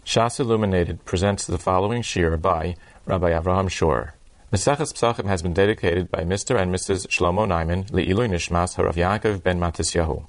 Shas Illuminated presents the following shir by Rabbi Avraham Shor. Meseches Psachim has been dedicated by Mr. and Mrs. Shlomo Naiman Le'ilui Nishmas Harav Yaakov ben Matisyahu.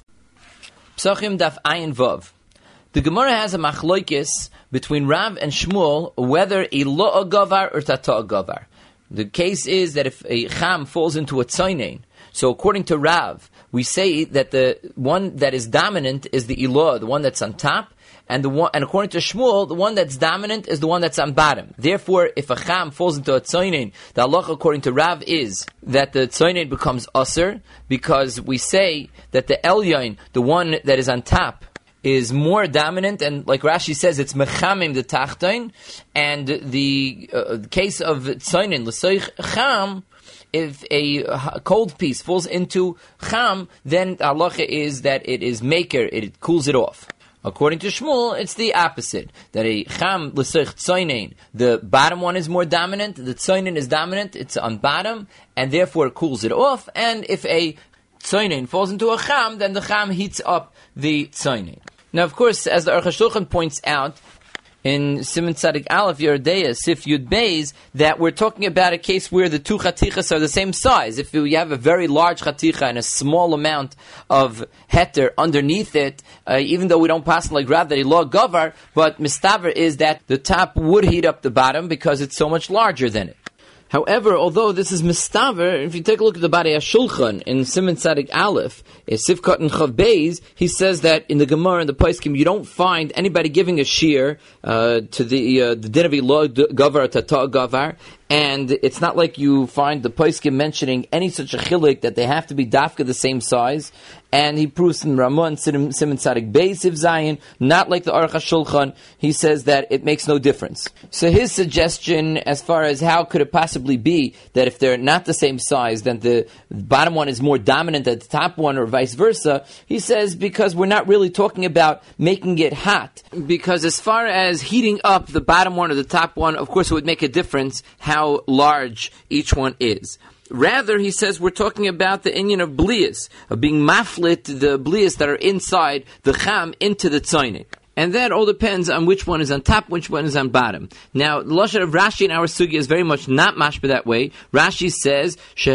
Psachim Daf Ayin Vav. The Gemara has a machloikis between Rav and Shmuel whether a lo'a gavar or tata gavar. The case is that if a cham falls into a tzainain, so according to Rav, we say that the one that is dominant is the ilah, the one that's on top, and according to Shmuel, the one that's dominant is the one that's on bottom. Therefore, if a cham falls into a tzainain, the halacha according to Rav is that the tzainain becomes aser, because we say that the elyon, the one that is on top, is more dominant, and like Rashi says, it's mechamim the tachton, and the case of tzainain l'soich cham, if a cold piece falls into cham, then the halacha is that it is maker, it cools it off. According to Shmuel, it's the opposite. That a cham l'soich tzainain, the bottom one is more dominant, the tzainain is dominant, it's on bottom, and therefore it cools it off. And if a tzainain falls into a cham, then the cham heats up the tzainain. Now, of course, as the Aruch HaShulchan points out, in Siman Tzadik Aleph Yerodea Sif Yud Beis, that we're talking about a case where the two chatichas are the same size. If you have a very large chaticha and a small amount of heter underneath it, even though we don't pass like Rav that a law gavar, but mistaver is that the top would heat up the bottom because it's so much larger than it. However, although this is mistaver, if you take a look at the Barei HaShulchan in Siman Tzadik Aleph, Sifkat and Chav Beis, he says that in the Gemara and the Poskim, you don't find anybody giving a shir to the din of law gavar tata gavar, and it's not like you find the Poskim mentioning any such a chilik that they have to be dafka the same size. And he proves in Ramah and Siman Tzadik Beis Siv Zayin, not like the Aruch HaShulchan, he says that it makes no difference. So his suggestion as far as how could it possibly be that if they're not the same size, then the bottom one is more dominant than the top one or vice versa, he says because we're not really talking about making it hot. Because as far as heating up the bottom one or the top one, of course it would make a difference how large each one is. Rather, he says, we're talking about the inyan of blias, of being maflit, the blias that are inside the cham into the tzainain. And that all depends on which one is on top, which one is on bottom. Now, the lashon of Rashi in our sugya is very much not mashba that way. Rashi says,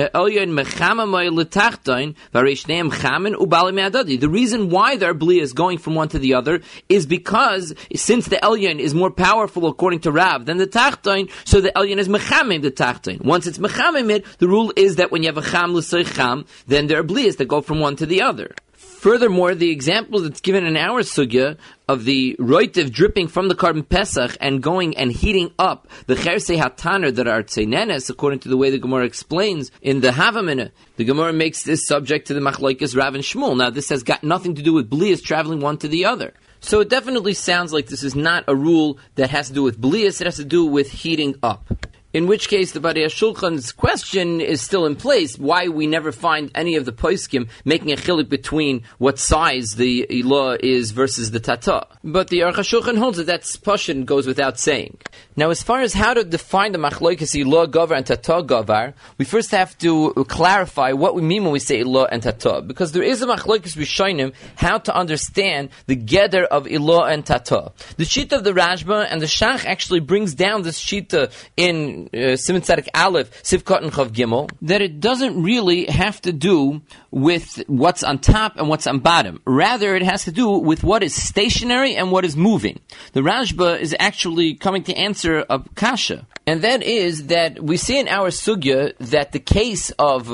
the reason why their bliya is going from one to the other is because since the elyon is more powerful according to Rav than the tachton, so the elyon is mechamim the tachton. Once it's mechamim it, the rule is that when you have a cham l'soich cham, then there are bliyas that go from one to the other. Furthermore, the example that's given in our sugya of the roitiv dripping from the carbon pesach and going and heating up the chersei hataner that are tzeinenes, according to the way the Gemara explains in the Havamina, the Gemara makes this subject to the machlokes Rav and Shmuel. Now, this has got nothing to do with blias traveling one to the other. So it definitely sounds like this is not a rule that has to do with blias, it has to do with heating up. In which case, the Barei HaShulchan's question is still in place, why we never find any of the poskim making a chilik between what size the ilah is versus the tata. But the Aruch HaShulchan holds that that's pashut goes without saying. Now, as far as how to define the machlokes ilah gavar and tata gavar, we first have to clarify what we mean when we say ilah and tata, because there is a machlokes rishonim how to understand the geder of ilah and tata. The shita of the Rashba and the Shach actually brings down this shita in Siman Tzadik Aleph, Sifkat and Chav Gimel, that it doesn't really have to do with what's on top and what's on bottom. Rather, it has to do with what is stationary and what is moving. The Rashba is actually coming to answer a kasha. And that is that we see in our sugya that the case of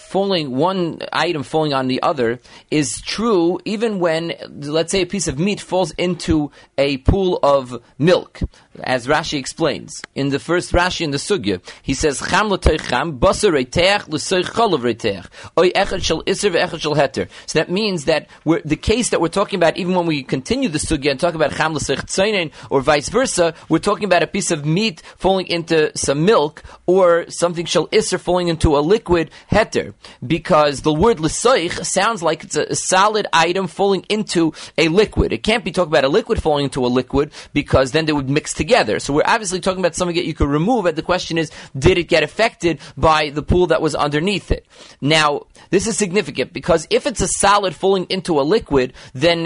one item falling on the other is true even when, let's say, a piece of meat falls into a pool of milk, as Rashi explains. In the first Rashi in the sugya, he says, Cham l'toich cham, basar reiteach, l'soich cholav reiteach, oy echad shel iser ve'echad shel heter. So that means that the case that we're talking about, even when we continue the sugya and talk about cham l'soich tzainain, or vice versa, we're talking about a piece of meat falling into some milk, or something shel iser falling into a liquid heter, because the word l'soich sounds like it's a solid item falling into a liquid. It can't be talking about a liquid falling into a liquid, because then they would mix together. So we're obviously talking about something that you could remove, and the question is, did it get affected by the pool that was underneath it? Now, this is significant, because if it's a solid falling into a liquid, then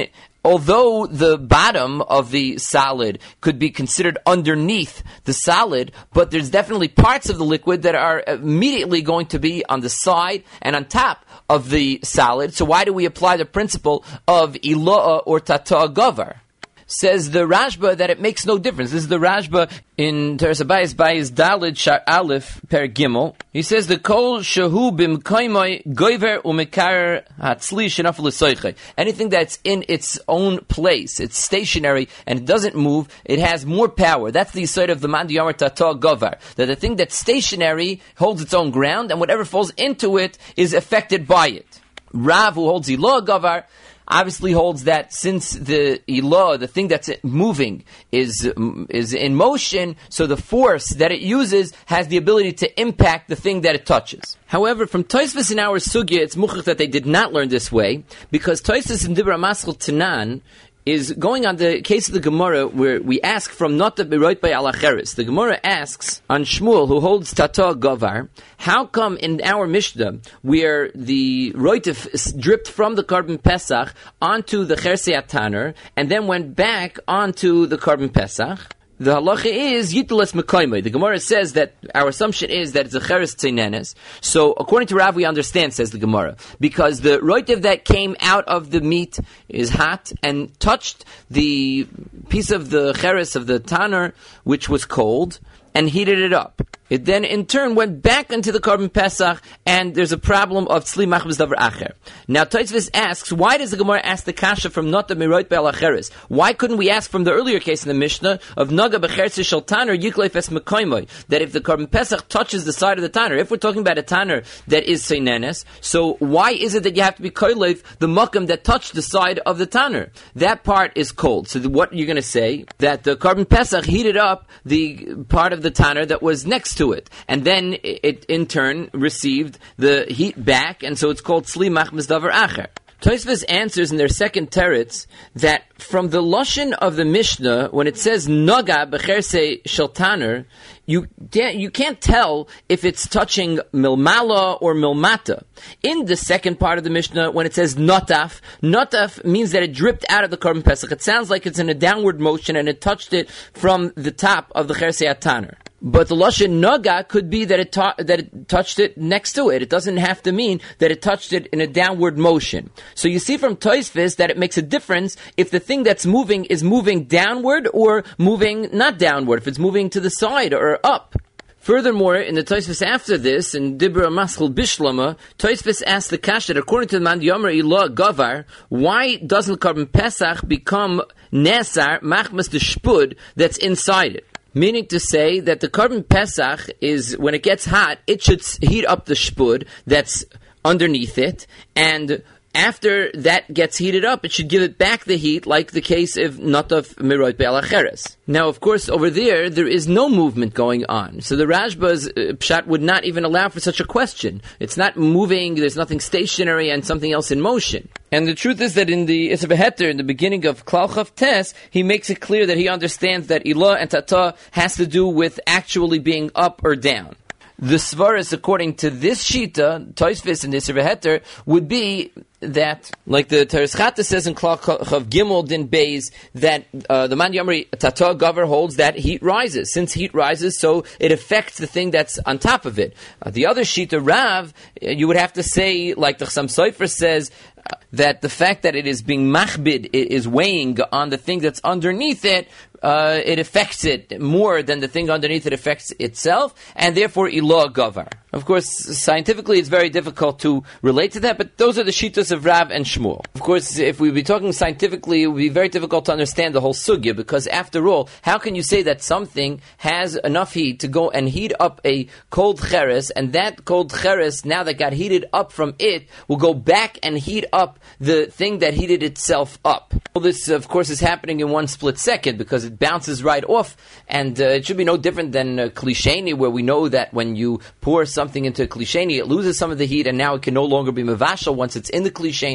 although the bottom of the solid could be considered underneath the solid, but there's definitely parts of the liquid that are immediately going to be on the side and on top of the solid. So why do we apply the principle of ilo'a or tata gavar? Says the Rashba that it makes no difference. This is the Rashba in Teres Abayis Bayis Dalid Shar Aleph Per Gimel. He says the kol shehu b'mkoymoi goiver umekar hatzli shenafel l'soiche. Anything that's in its own place, it's stationary and it doesn't move, it has more power. That's the side of the Man Yamar Tata Govar. That the thing that's stationary holds its own ground and whatever falls into it is affected by it. Rav, who holds Ilo'a Govar, obviously holds that since the ilah, the thing that's moving, is in motion, so the force that it uses has the ability to impact the thing that it touches. However, from Tosfos in our sugya, it's muchach that they did not learn this way, because Tosfos in Dibra Maschel Tanan is going on the case of the Gemara where we ask from not the Beroit by Alacheres. The Gemara asks on Shmuel, who holds Tata Gavar, how come in our Mishnah where the Roitif dripped from the Korban Pesach onto the Chersei Ataner and then went back onto the Korban Pesach? The halacha is yitles mekayme. The Gemara says that our assumption is that it's a cheres teinenes. So according to Rav, we understand, says the Gemara, because the roitiv that came out of the meat is hot and touched the piece of the cheres of the tanner, which was cold, and heated it up. It then in turn went back into the Korban Pesach, and there's a problem of tzli machmas davar acher. Now Tosfos asks, why does the Gemara ask the kasha from not the miroit be'al acheres? Why couldn't we ask from the earlier case in the Mishnah of naga b'cherse shel taner yikleif es mekoymoi, that if the Korban Pesach touches the side of the tanner, if we're talking about a tanner that is seinenes, so why is it that you have to be koyleif the makam that touched the side of the tanner? That part is cold. So what you're going to say, that the Korban Pesach heated up the part of the tanner that was next to it, and then it in turn received the heat back, and so it's called tzli machmas davar acher. Tosfos answers in their second teretz that from the lashon of the Mishnah, when it says naga b'chersei shel taner, you can't tell if it's touching milmala or milmata. In the second part of the Mishnah, when it says notaf means that it dripped out of the Korban Pesach. It sounds like it's in a downward motion and it touched it from the top of the chersei ataner. But the lashon naga could be that it touched it next to it. It doesn't have to mean that it touched it in a downward motion. So you see from Tosfos that it makes a difference if the thing that's moving is moving downward or moving not downward, if it's moving to the side or up. Furthermore, in the Tosfos after this, in Dibra Maschel Bishlama, Tosfos asked the kasha that according to the Man Yomer Ilo'a Gavar, why doesn't Korban Pesach become Nesar Machmas the Shpud that's inside it? Meaning to say that the Korban Pesach is, when it gets hot, it should heat up the shpud that's underneath it, and after that gets heated up, it should give it back the heat, like the case of Notaf Miroit Be'al Acheres. Now, of course, over there is no movement going on. So the Rashba's pshat would not even allow for such a question. It's not moving, there's nothing stationary and something else in motion. And the truth is that in the Isser V'Heter, in the beginning of Klal Chav Tes, he makes it clear that he understands that Ilah and Tata has to do with actually being up or down. The svaras, according to this shita, Tosfos and Isser V'Heter, would be that, like the Teres Chata says in Klal Chav Gimel Din Beis, that the Man Yomri Tata Gavar holds that heat rises. Since heat rises, so it affects the thing that's on top of it. The other shita, Rav, you would have to say, like the Chassam Sofer says, that the fact that it is being machbid, it is weighing on the thing that's underneath it, it affects it more than the thing underneath it affects itself, and therefore Ilo'a Gavar. Of course, scientifically it's very difficult to relate to that, but those are the shitas of Rav and Shmuel. Of course, if we be talking scientifically, it would be very difficult to understand the whole sugya, because after all, how can you say that something has enough heat to go and heat up a cold cheres, and that cold cheres, now that got heated up from it, will go back and heat up the thing that heated itself up? Well, this, of course, is happening in one split second, because it bounces right off, and it should be no different than klisheni, where we know that when you pour something into a klisheni, it loses some of the heat, and now it can no longer be mevashel once it's in the klisheni.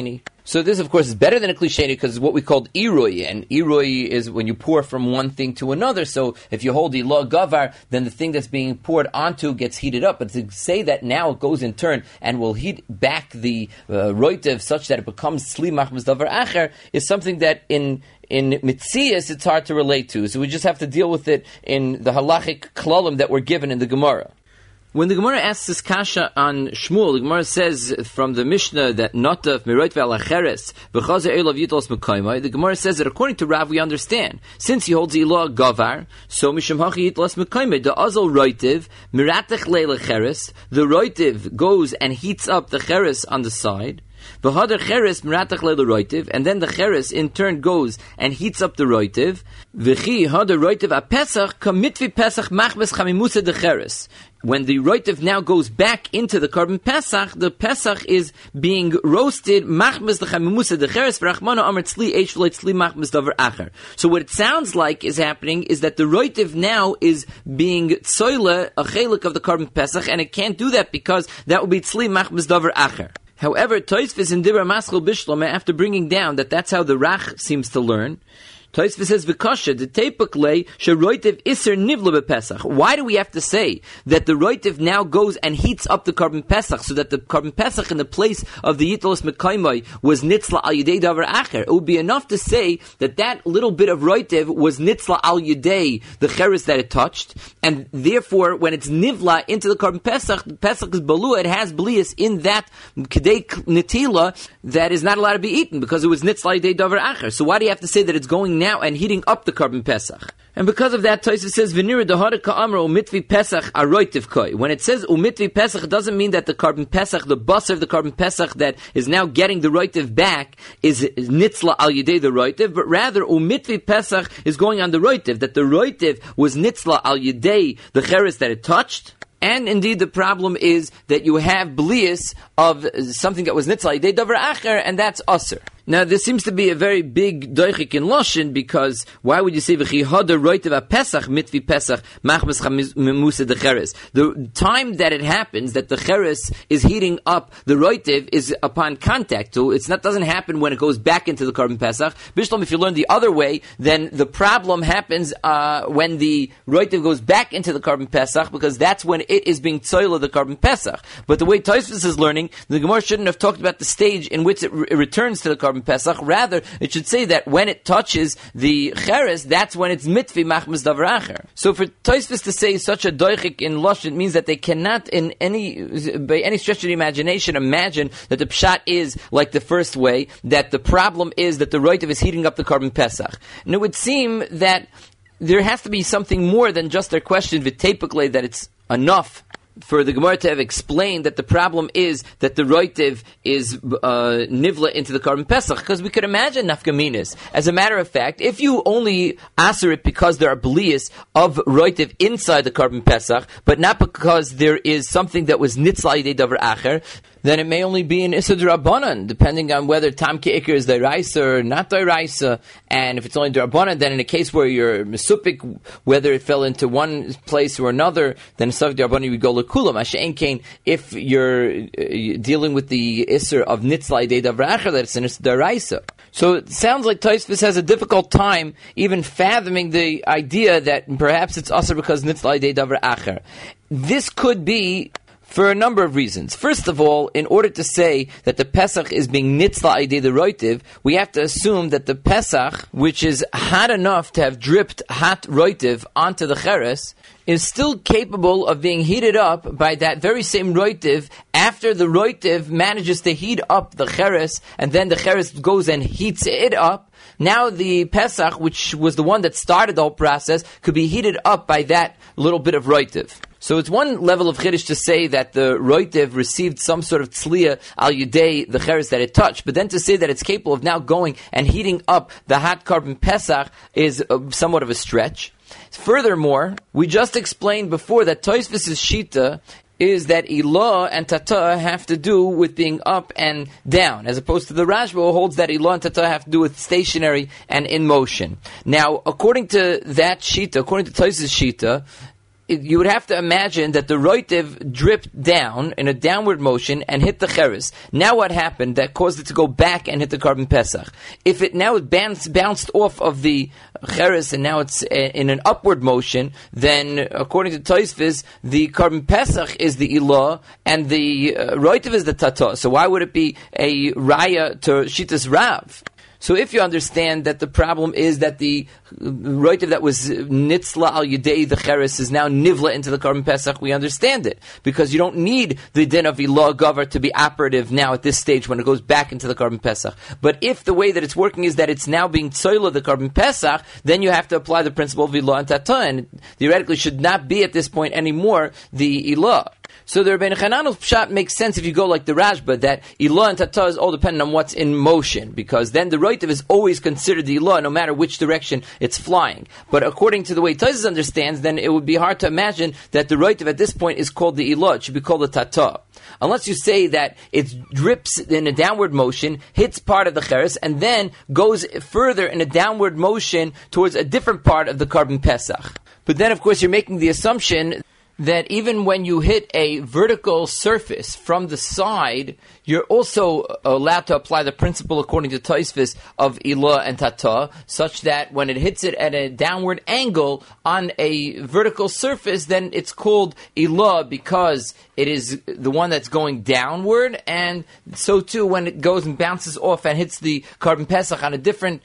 So this, of course, is better than a Kli Sheni because it's what we called Irui, and Irui is when you pour from one thing to another. So if you hold Ilah Gavar, then the thing that's being poured onto gets heated up. But to say that now it goes in turn and will heat back the roitiv such that it becomes Sli Machmas Davar Acher is something that in Mitzias it's hard to relate to. So we just have to deal with it in the halachic klalim that were given in the Gemara. When the Gemara asks this kasha on Shmuel, the Gemara says from the Mishnah that Notaf Miroit Ve'alacheres V'chazer Elav Yitlos Mekaymai. The Gemara says that according to Rav we understand, since he holds Ilah Gavar, so Misham Hachi Yitlos Mekaymai. The Azal Roitiv Miratech Le'Lacheres. The Roitiv goes and heats up the Cheres on the side. V'hadar cheres miratach le'le roitiv, and then the cheres in turn goes and heats up the roitiv. V'chi hadar roitiv a-pesach kamitvi pesach machmes chamimusa de cheres. When the roitiv now goes back into the carbon pesach, the pesach is being roasted machmes de chamimusa de cheres v'rachmana amar tzli eish v'leit tzli machmes davar acher. So what it sounds like is happening is that the roitiv now is being tzoyle a chelik of the carbon pesach, and it can't do that because that would be tzli machmes davar acher. However, Tosfos in Dibra Maschil Bishlama, after bringing down that that's how the Rach seems to learn, Tosfos says, "V'kasha the teipaklei sheroitiv iser nivla bepesach." Why do we have to say that the roitiv now goes and heats up the carbon pesach, so that the carbon pesach in the place of the yitlos mekaymai was nitzla al yedei davar acher? It would be enough to say that that little bit of roitiv was nitzla al yedei the cheres that it touched, and therefore when it's nivla into the carbon pesach is balua. It has blias in that kedei netila that is not allowed to be eaten because it was nitzla al yedei davar acher. So why do you have to say that it's going now and heating up the carbon pesach? And because of that, Tosfos says, "V'nira dehara ka'amar umitvi pesach aroitiv koi." When it says umitvi pesach, it doesn't mean that the carbon pesach, the bus of the carbon pesach that is now getting the roitiv back, is nitzla al yedei the roitiv, but rather umitvi pesach is going on the roitiv, that the roitiv was nitzla al yedei the cheres that it touched. And indeed, the problem is that you have blias of something that was nitzla yedei davar acher, and that's aser. Now, there seems to be a very big doichik in Loshin, because why would you say v'chi hada roitiv a pesach mitvi pesach machmes chamusa de cheres? The time that it happens that the cheres is heating up the roitiv is upon contact. So it doesn't happen when it goes back into the carbon pesach. Bishlam, if you learn the other way, then the problem happens when the roitiv goes back into the carbon pesach, because that's when it is being tzoyla the carbon pesach. But the way Tosfos is learning, the Gemara shouldn't have talked about the stage in which it returns to the carbon pesach. Rather, it should say that when it touches the cheres, that's when it's mitvi machmas davar acher. So for Tosfos to say such a doichik in Lush, it means that they cannot, by any stretch of the imagination, imagine that the pshat is like the first way, that the problem is that the roitiv is heating up the carbon pesach. And it would seem that there has to be something more than just their question v'tepikle, that it's enough for the Gemara to have explained that the problem is that the roitiv is nivla into the carbon pesach, because we could imagine nafkaminas. As a matter of fact, if you only aser it because there are blias of roitiv inside the carbon pesach, but not because there is something that was nitzla yedei davar acher, then it may only be an Issa D'Rabbanan, depending on whether Tam Ke'ikr is D'Oraisa or not D'Oraisa. And if it's only D'Rabbanan, then in a case where you're Mesupik, whether it fell into one place or another, then Sav D'Rabbanan you go L'Kulam. Ashe'en Kain, if you're dealing with the Issa of Nitzla Yedei Davar Acher, that it's an Issa D'Oraisa. So it sounds like Tosfos has a difficult time even fathoming the idea that perhaps it's Asr because Nitzla Yedei Davar Acher. This could be for a number of reasons. First of all, in order to say that the Pesach is being nitzla idei the roitiv, we have to assume that the Pesach, which is hot enough to have dripped hot roitiv onto the cheres, is still capable of being heated up by that very same roitiv after the roitiv manages to heat up the cheres, and then the cheres goes and heats it up. Now the Pesach, which was the one that started the whole process, could be heated up by that little bit of roitiv. So it's one level of chiddush to say that the roitiv received some sort of tzliya al yudei the cheres that it touched, but then to say that it's capable of now going and heating up the hot carbon Pesach is somewhat of a stretch. Furthermore, we just explained before that Tosfos' shita is that Ilah and Tata have to do with being up and down, as opposed to the Rashba who holds that Ilah and Tata have to do with stationary and in motion. Now, according to that shita, according to Tosfos' shita, you would have to imagine that the roitiv dripped down in a downward motion and hit the cheres. Now what happened that caused it to go back and hit the Korban Pesach? If it now bounced off of the cheres and now it's in an upward motion, then according to Tosfos, the Korban Pesach is the ilah and the roitiv is the tata. So why would it be a raya to Shitas Rav? So if you understand that the problem is that the roitiv that was nitzla al yedei the cheres is now nivla into the Korban Pesach, we understand it. Because you don't need the din of ilah gavar to be operative now at this stage when it goes back into the Korban Pesach. But if the way that it's working is that it's now being tzoyla the Korban Pesach, then you have to apply the principle of ilah and tata, and theoretically should not be at this point anymore the ilah. So the Rabbeinu Chananel pshat makes sense if you go like the Rashba, that ilah and tata is all dependent on what's in motion, because then the roitiv is always considered the ilah no matter which direction it's flying. But according to the way Tosfos understands, then it would be hard to imagine that the roitiv at this point is called the ilah. It should be called the tata. Unless you say that it drips in a downward motion, hits part of the cheres, and then goes further in a downward motion towards a different part of the Korban Pesach. But then, of course, you're making the assumption that even when you hit a vertical surface from the side, you're also allowed to apply the principle, according to Tosfos, of ilah and tata, such that when it hits it at a downward angle on a vertical surface, then it's called ilah because it is the one that's going downward, and so too when it goes and bounces off and hits the Korban Pesach on a different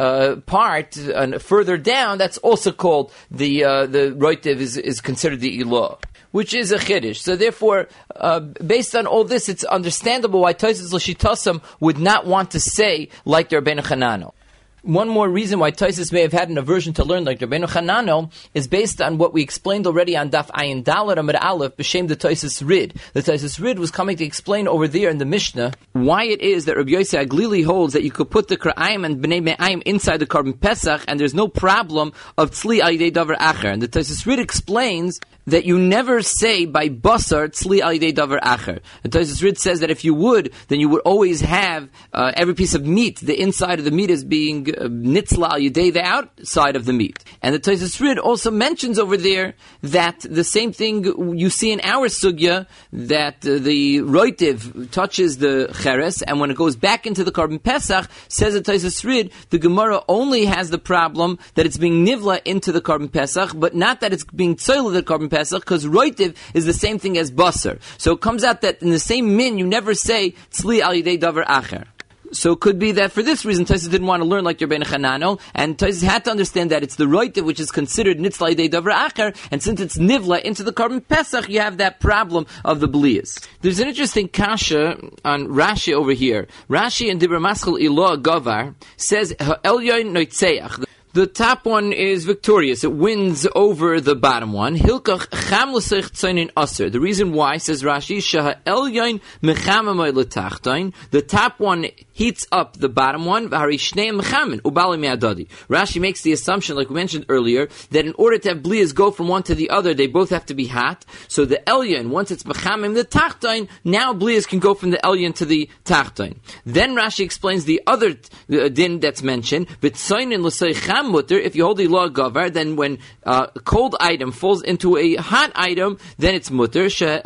part further down, that's also called the roitiv is considered the ilah, which is a chiddush. So therefore, based on all this, it's understandable why Tosfos L'Shitasam would not want to say like the Rabbeinu Chananel. One more reason why Tosfos may have had an aversion to learn like Rabbeinu Chananel is based on what we explained already on Daf Ayin Dalet Amud Aleph b'shem the Tosfos Rid. The Tosfos Rid was coming to explain over there in the Mishnah why it is that Rabbi Yosei Aglili holds that you could put the Kra'ayim and Bnei Me'ayim inside the Korban Pesach and there's no problem of tzli al yidei davar acher. And the Tosfos Rid explains that you never say by basar tzli al yidei davar acher. The Tosfos Rid says that if you would, then you would always have every piece of meat, the inside of the meat is being nitzla al yidei, the outside of the meat. And the Tosfos Rid also mentions over there that the same thing you see in our sugya, that the roitiv touches the cheres, and when it goes back into the Korban Pesach, says the Tosfos Rid, the Gemara only has the problem that it's being nivla into the Korban Pesach, but not that it's being tzoyla the Korban Pesach, because roitiv is the same thing as basar. So it comes out that in the same min, you never say tzli al yidei davar acher. So it could be that for this reason, Tosfos didn't want to learn like Rabbeinu Chananel, and Tosfos had to understand that it's the roitiv which is considered nitzla yidei davar acher, and since it's nivla into the Korban Pesach, you have that problem of the blias. There's an interesting kasha on Rashi over here. Rashi in Dibur Maschil Ilah Gavar says Elyon Noitzeach. The top one is victorious. It wins over the bottom one. Hilkach cham l'seich tzoinin aser. The reason why, says Rashi, sheha elyon mechamamay l'tachtain. The top one heats up the bottom one. V'hari shnei mechamin ubali me'adadi. Rashi makes the assumption, like we mentioned earlier, that in order to have blias go from one to the other, they both have to be hot. So the elyon, once it's mechamim the tachtain, now blias can go from the elyon to the tachtain. Then Rashi explains the other din that's mentioned. V'tzoinin l'seich cham mutter. If you hold the law gavar, then when a cold item falls into a hot item, then it's mutter. Because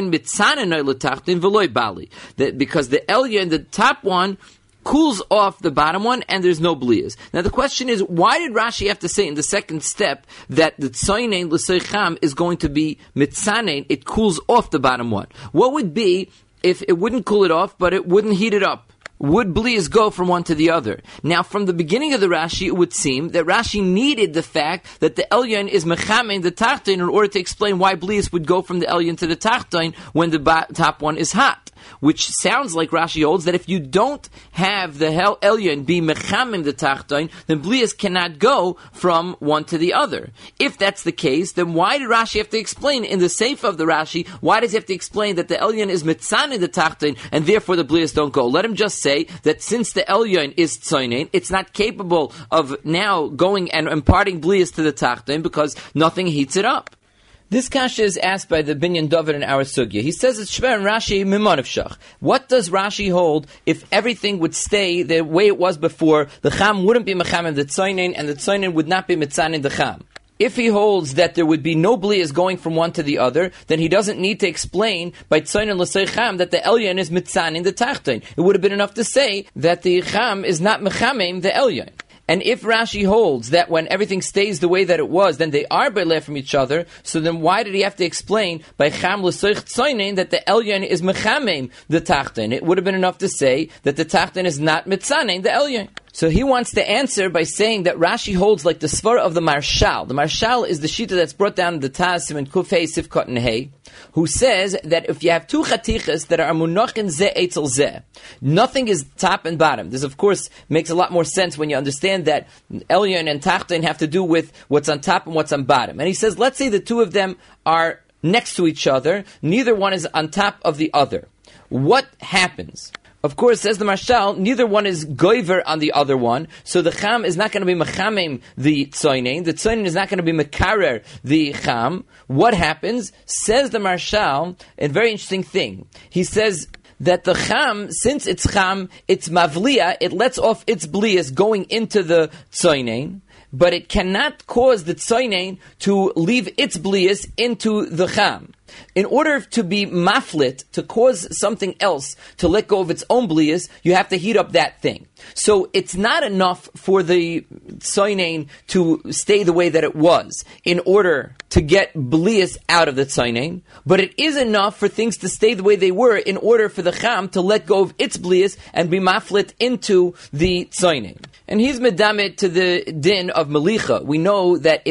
the elyon, the top one, cools off the bottom one, and there's no blias. Now the question is, why did Rashi have to say in the second step that the tzoinen l'seicham is going to be mitzanen? It cools off the bottom one. What would be if it wouldn't cool it off, but it wouldn't heat it up? Would blias go from one to the other? Now, from the beginning of the Rashi, it would seem that Rashi needed the fact that the elyon is mechamein the tachton in order to explain why blias would go from the elyon to the tachton when the top one is hot. Which sounds like Rashi holds that if you don't have the elyon be mechamim the tachton, then blias cannot go from one to the other. If that's the case, then why did Rashi have to explain in the seif of the Rashi? Why does he have to explain that the elyon is mitzan in the tachton and therefore the blias don't go? Let him just say that since the elyon is tzoinen, it's not capable of now going and imparting blias to the tachton because nothing heats it up. This kasha is asked by the Binyan David in our sugya. He says it's Shver and Rashi mimonivshach. What does Rashi hold if everything would stay the way it was before? The cham wouldn't be mechamin the tzoinen, and the tzoinen would not be mitzanin the cham. If he holds that there would be no blias going from one to the other, then he doesn't need to explain by tzoinen l'sei cham that the elyon is mitzanin the tachton. It would have been enough to say that the cham is not mechamim the elyon. And if Rashi holds that when everything stays the way that it was, then they are beileh from each other, so then why did he have to explain by cham l'soich tzoinen that the elyon is mechamim the tachton? It would have been enough to say that the tachton is not mitzanin the elyon. So he wants to answer by saying that Rashi holds like the svara of the Marshal. The Marshal is the shita that's brought down in the Taz in Kufay Sivkot and Hay, who says that if you have two chatichas that are munachin zeh etzel zeh, nothing is top and bottom. This, of course, makes a lot more sense when you understand that elyon and tachton have to do with what's on top and what's on bottom. And he says, let's say the two of them are next to each other, neither one is on top of the other. What happens? Of course, says the Marshal, neither one is goiver on the other one, so the cham is not going to be mechamim the tzoinen is not going to be mekarer the cham. What happens? Says the Marshal, a very interesting thing. He says that the cham, since it's cham, it's mavliya, it lets off its blias going into the tzoinen, but it cannot cause the tzoinen to leave its blias into the cham. In order to be maflit, to cause something else to let go of its own blias, you have to heat up that thing. So it's not enough for the tzoinen to stay the way that it was in order to get blias out of the tzoinen, but it is enough for things to stay the way they were in order for the cham to let go of its blias and be maflit into the tzoinen. And he's medamit to the din of melicha. We know that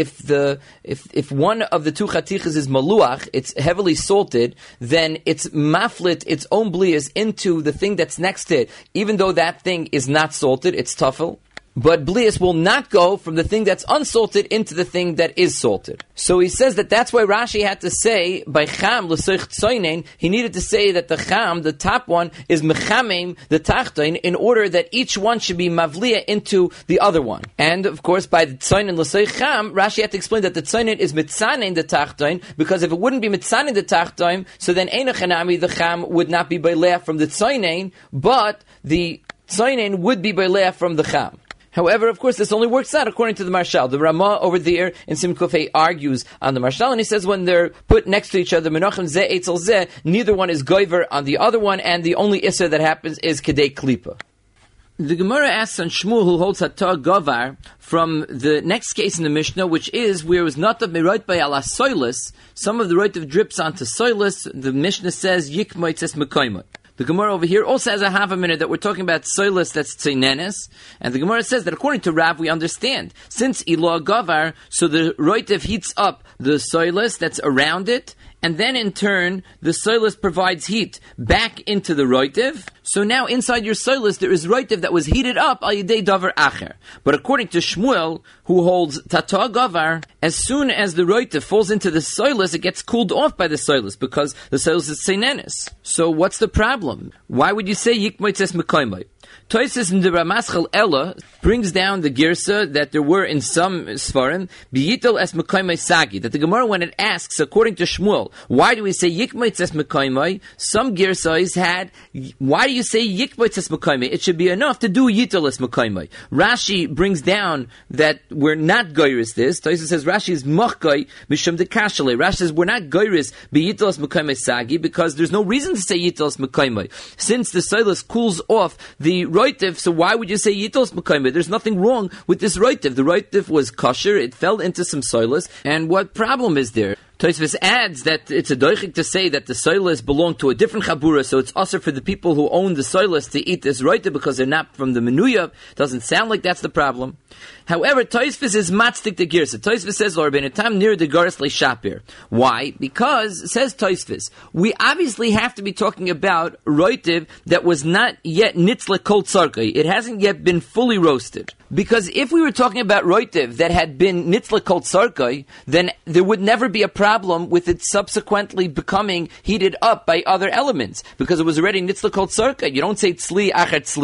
if one of the two chatichas is maluach, it's heavily salted, then it's maflit its own blias into the thing that's next to it, even though that thing is not salted, it's tafel. But blias will not go from the thing that's unsalted into the thing that is salted. So he says that that's why Rashi had to say, by cham l'soich tzoinen, he needed to say that the cham, the top one, is mechamim, the tachton, in order that each one should be mavliya into the other one. And, of course, by the tzoinen l'soich cham, Rashi had to explain that the tzoinen is mitzanin the tachton, because if it wouldn't be mitzanin the tachton, so then einachanami, the cham, would not be beileh from the tzoinen, but the tzoinen would be beileh from the cham. However, of course, this only works out according to the Marshal. The Ramah over there in Simkufei argues on the Marshal, and he says when they're put next to each other, Menachem zeh etzel zeh, neither one is goiver on the other one, and the only issa that happens is kedei klipa. The Gemara asks on Shmuel, who holds Hatah Govar, from the next case in the Mishnah, which is where it was not of Meroit by ala soilus, some of the roit of drips onto soilus. The Mishnah says, Yik moitzes mekoimot. The Gemara over here also has a half a minute that we're talking about soilus that's tzeinenes, and the Gemara says that according to Rav we understand, since ilah gavar, so the roitev heats up the soilus that's around it, and then in turn the soilus provides heat back into the roitev. So now inside your soilus there is roitev that was heated up al yidei davar acher. But according to Shmuel, who holds Tata Gavar, as soon as the roitev falls into the soilus, it gets cooled off by the soilus because the soilus is seinenis. So what's the problem? Why would you say yikmoitzes mekoimai? Toises in the Ramaschal Ella brings down the girsa that there were in some Sfarim, biyitel es mekoimai sagi, that the Gemara, when it asks, according to Shmuel, why do we say yikmoitzes mekoimai? Some girsas had, why do you say yikmoitzes mekoimai? It should be enough to do yitel es mekoimai. Rashi brings down that we're not goyris this. Toises says Rashi is machkoi mishum de kashale. Rashi says we're not goyris biyitel es mekoimai sagi because there's no reason to say yitel es mekoimai. Since the soilus cools off the roitev, so why would you say yitos mekayim? There's nothing wrong with this roitev. The roitev was kosher, it fell into some soilus, and what problem is there? Tosfos adds that it's a doichik to say that the soilus belong to a different chabura, so it's also for the people who own the soilus to eat this roitev because they're not from the menuya. Doesn't sound like that's the problem. However, Tosfos is matzdik the girsa. Tosfos says, "Or ben time near the garis leishapir." Why? Because, says Tosfos, we obviously have to be talking about roitev that was not yet nitzle kol tzarkai. It hasn't yet been fully roasted. Because if we were talking about roitev that had been nitzle kol tzarkai, then there would never be a problem with it subsequently becoming heated up by other elements, because it was already nitzle kol tzarkai. You don't say tzli achet tzli.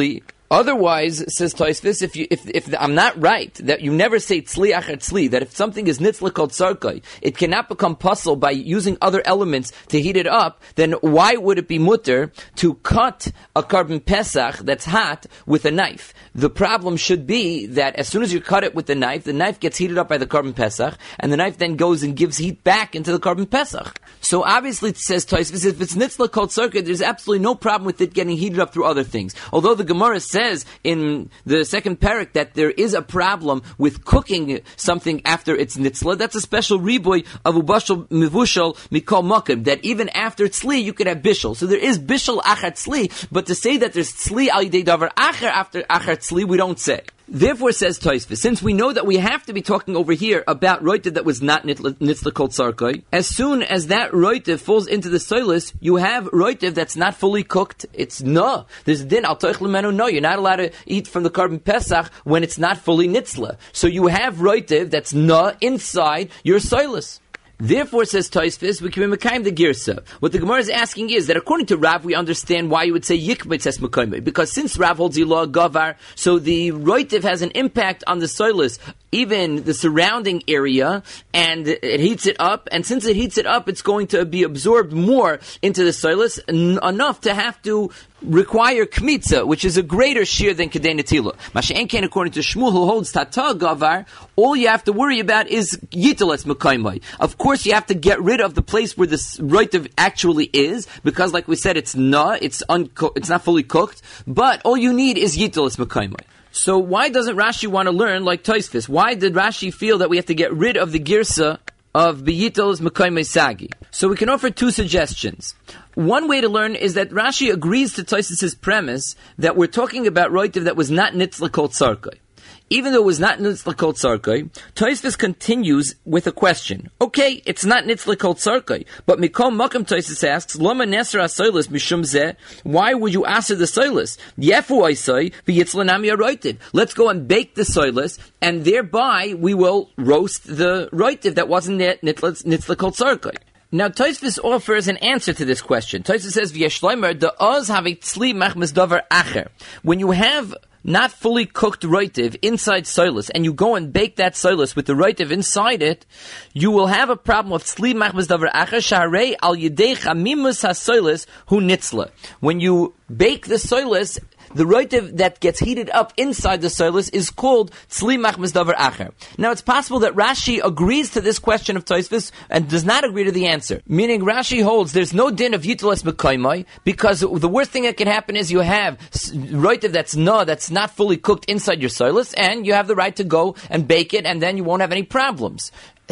Otherwise, says Tosfos, if I'm not right, that you never say tzli achar tzli, that if something is nitzla called sarkai, it cannot become puzzle by using other elements to heat it up, then why would it be mutter to cut a carbon pesach that's hot with a knife? The problem should be that as soon as you cut it with the knife gets heated up by the carbon pesach, and the knife then goes and gives heat back into the carbon pesach. So obviously it says Tosfos, if it's nitzla called sarkai, there's absolutely no problem with it getting heated up through other things. Although the Gemara says in the second parak that there is a problem with cooking something after it's nitzla, that's a special riboy of ubashal mivushal mikol makim, that even after tzli you could have bishul. So there is bishul achar tzli, but to say that there's tzli al yidei davar acher after achar tzli, we don't say. Therefore, says Tosfos, since we know that we have to be talking over here about roitiv that was not nitzla called sarkai, as soon as that roitiv falls into the soilus, you have roitiv that's not fully cooked. It's no. There's a din al toich lemenu no. You're not allowed to eat from the carbon pesach when it's not fully nitzla. So you have roitiv that's no inside your soilus. Therefore, says Tosfos, we can be mekayim the girsa. What the Gemara is asking is that according to Rav, we understand why you would say yikbet says mekayim, because since Rav holds ilah gavar, so the roitiv has an impact on the soilus, even the surrounding area, and it heats it up, and since it heats it up, it's going to be absorbed more into the soilus, enough to have to require kmitza, which is a greater shear than kedei netila. Masha'en ken, according to Shmuel, who holds tata gavar, all you have to worry about is yiteles mekaymai. Of course, you have to get rid of the place where this roitiv actually is, because, like we said, it's not fully cooked. But all you need is yiteles mekaymai. So why doesn't Rashi want to learn like Tosfos? Why did Rashi feel that we have to get rid of the girsa of biyiteles mekaymai sagi? So we can offer two suggestions. One way to learn is that Rashi agrees to Tosfos' premise that we're talking about roitiv that was not nitzla called sarkai. Even though it was not nitzla called sarkai, Tosfos continues with a question. Okay, it's not nitzla called sarkai, but mikol makam Tosfos asks, Lama nesra asoilis mishum zeh, why would you answer the soilis? Yefu aisai v'yitzla nami roitiv. Let's go and bake the soilis, and thereby we will roast the roitiv that wasn't nitzla called sarkai. Now, Tosfos offers an answer to this question. Tosfos says, "V'yeshleimer the oz have tzli machmas davar acher." When you have not fully cooked roitiv inside soilus, and you go and bake that soilus with the roitiv inside it, you will have a problem of tzli machmas davar acher sharei al yidei chamimus hasoilus hu nitzla. When you bake the soilus, the roitiv that gets heated up inside the soilus is called tzli machmas davar acher. Now, it's possible that Rashi agrees to this question of Tosfos and does not agree to the answer. Meaning, Rashi holds there's no din of yiteles mekaymai, because the worst thing that can happen is you have roitiv that's not fully cooked inside your soilus, and you have the right to go and bake it, and then you won't have any problems.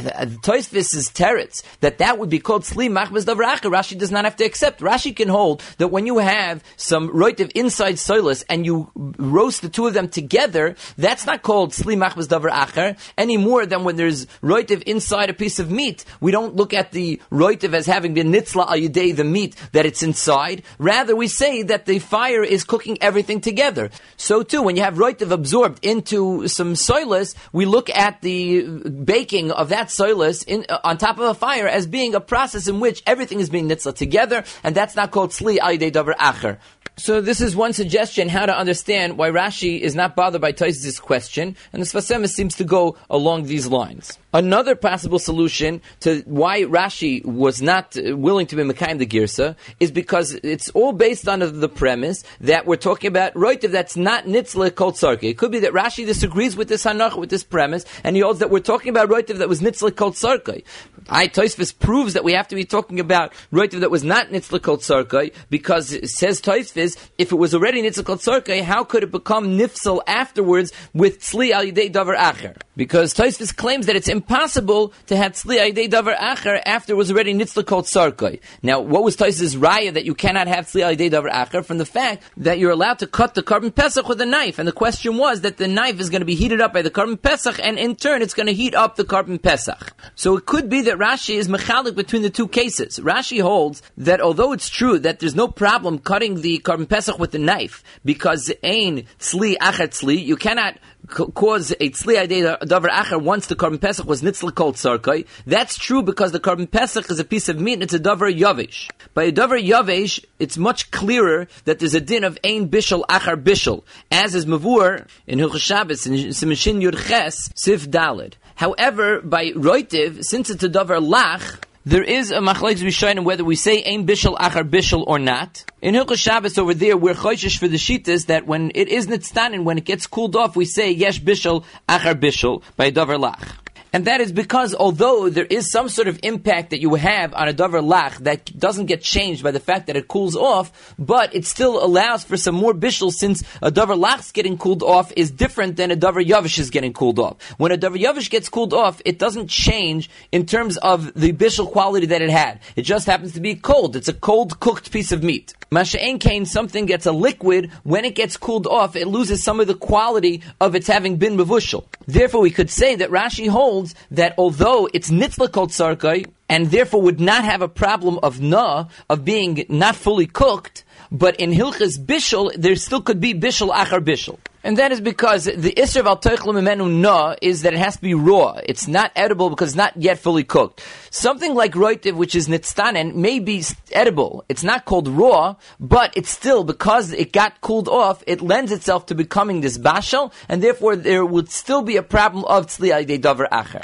Tosfos' teretz that would be called tzli machmas davar acher, Rashi does not have to accept. Rashi can hold that when you have some roitiv inside soilus and you roast the two of them together, that's not called tzli machmas davar acher any more than when there's roitiv inside a piece of meat. We don't look at the roitiv as having been nitzla al yidei the meat that it's inside. Rather, we say that the fire is cooking everything together. So too, when you have roitiv absorbed into some soilus, we look at the baking of that soilus on top of a fire as being a process in which everything is being nitzla together, and that's not called tzli al yidei davar acher. So this is one suggestion how to understand why Rashi is not bothered by Tosfos' question, and the Sfas Emes seems to go along these lines. Another possible solution to why Rashi was not willing to be mekayim the girsa is because it's all based on the premise that we're talking about roitiv that's not nitzla called sarkai. It could be that Rashi disagrees with this hanach, with this premise, and he holds that we're talking about roitiv that was nitzla called sarkai. Tosfos proves that we have to be talking about roitiv that was not nitzla called sarkai, because it says Tosfos, if it was already nitzla called sarkai, how could it become nifsal afterwards with tzli al yidei davar acher? Because Tosfos claims that it's impossible to have tzli al yidei davar acher after it was already nitzla called sarkai. Now, what was Tosfos' raya that you cannot have tzli al yidei davar acher? From the fact that you're allowed to cut the carbon pesach with a knife, and the question was that the knife is going to be heated up by the carbon pesach, and in turn it's going to heat up the carbon pesach. So it could be that Rashi is mechalik between the two cases. Rashi holds that although it's true that there's no problem cutting the carbon Korban Pesach with the knife, because ein tzli achar tzli, you cannot cause a tzli adei davar achar once the Korban Pesach was nitzla kol tzarkai. That's true because the Korban Pesach is a piece of meat and it's a davar yavesh. By a davar yavesh, it's much clearer that there's a din of ein bishul achar bishul, as is mavur in Hilchos Shabbos in Siman Shin Yud Ches Sif Daled. However, by roitiv, since it's a davar lach, there is a machlokes rishonim whether we say ein bishul achar bishul or not. In Hilchos Shabbos over there, we're choishish for the shitas that when it is nitztanin, when it gets cooled off, we say yesh bishul achar bishul by davar lach. And that is because although there is some sort of impact that you have on a davar lach that doesn't get changed by the fact that it cools off, but it still allows for some more bishul, since a davar lach's getting cooled off is different than a davar yavish is getting cooled off. When a davar yavish gets cooled off, it doesn't change in terms of the bishul quality that it had. It just happens to be cold. It's a cold cooked piece of meat. Masha'en kain, something gets a liquid, when it gets cooled off, it loses some of the quality of its having been mevushal. Therefore, we could say that Rashi holds that although it's nitzla kol tzarkai, and therefore would not have a problem of of being not fully cooked, but in Hilchas Bishul, there still could be Bishul achar Bishul. And that is because the Isser of al toichle mimenu na is that it has to be raw. It's not edible because it's not yet fully cooked. Something like roitiv, which is nitztanen, may be edible. It's not called raw, but it's still, because it got cooled off, it lends itself to becoming this bashal, and therefore there would still be a problem of tzli adei davar achar.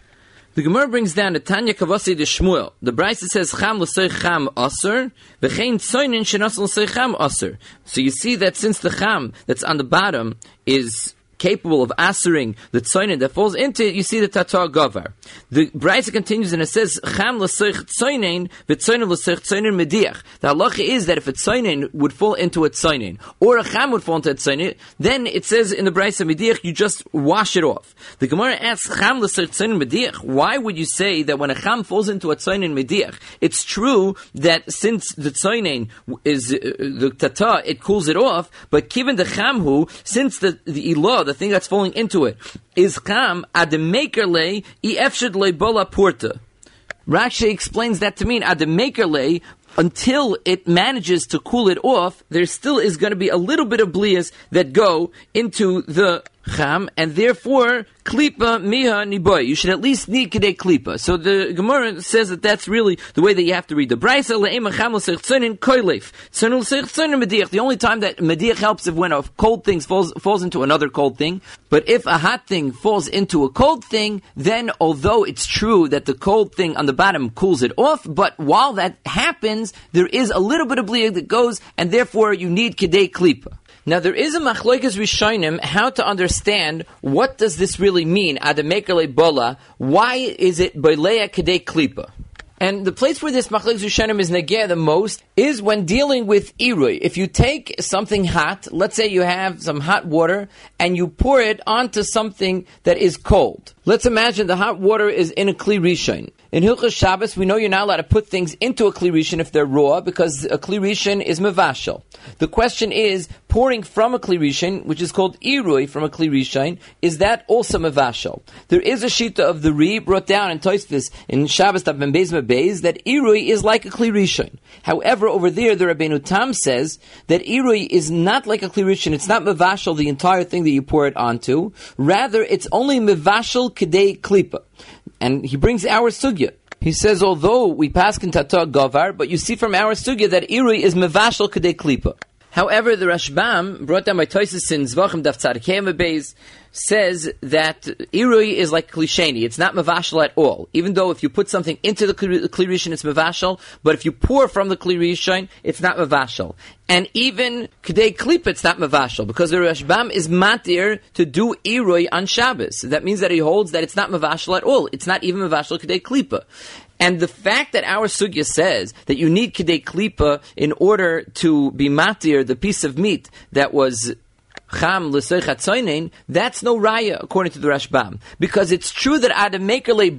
The Gemara brings down the Tanya Kavasi de Shmuel. The Brisa says cham l'soich cham aser, v'chein tzoinin shenas l'soich cham aser. So you see that since the cham that's on the bottom is capable of asering the tzoinin that falls into it, you see the tatar gavar. The Brisa continues and it says cham l'soich tzoinin v'tzoinin l'soich tzoinin mediach. The halacha is that if a tzoinin would fall into a tzoinin, or a cham would fall into a tzoinin, then it says in the Brisa mediach, you just wash it off. The Gemara asks cham l'soich tzoinin mediach. Why would you say that when a cham falls into a tzoinin mediach? It's true that since the tzoinin is the tatar, it cools it off, but given the chamhu, since the ilah, the thing that's falling into it, is cham ademakerle iefshedle bola purta. Rashi explains that to mean ademakerle, until it manages to cool it off, there still is going to be a little bit of blias that go into the cham, and therefore klipa miha niboy. You should at least need kedei klipa. So the Gemara says that that's really the way that you have to read the Brisa. Le'ema cham l'seich tzonin koilef. Tzonu l'seich tzonin mediach. The only time that mediach helps is when a cold thing falls into another cold thing. But if a hot thing falls into a cold thing, then although it's true that the cold thing on the bottom cools it off, but while that happens, there is a little bit of bliya that goes, and therefore you need kedei klipa. Now there is a machlokes rishonim how to understand what does this really mean. Adamekele bola. Why is it boleya kedei klipa? And the place where this machlokes rishonim is negeh the most is when dealing with irui. If you take something hot, let's say you have some hot water, and you pour it onto something that is cold. Let's imagine the hot water is in a kli rishon. In Hilchos Shabbos, we know you're not allowed to put things into a kli rishon if they're raw, because a kli rishon is mevashel. The question is, pouring from a kli rishon, which is called irui from a kli rishon, is that also mevashel? There is a shita of the Ri brought down in Tosfos in Shabbos Tav Ben Beis Beis that irui is like a kli rishon. However, over there, the Rabbeinu Tam says that irui is not like a kli rishon. It's not mevashel the entire thing that you pour it onto. Rather, it's only mevashel kedei klipa. And he brings our sugya. He says, although we pass in tata gavar, but you see from our sugya that irui is mevashel kedei klipa. However, the Rashbam, brought down by Tosfos in Zvachim Daf Tzadikei Beis, says that irui is like klisheni. It's not mevashel at all. Even though if you put something into the kli rishon, it's mevashel, but if you pour from the kli rishon, it's not mevashel. And even kedei klipa, it's not mevashel, because the Rashbam is matir to do irui on Shabbos. That means that he holds that it's not mevashel at all. It's not even mevashel kedei klipa. And the fact that our sugya says that you need kedei klipa in order to be matir the piece of meat that was cham l'soich hatzoinin, that's no raya according to the Rashbam, because it's true that adamekele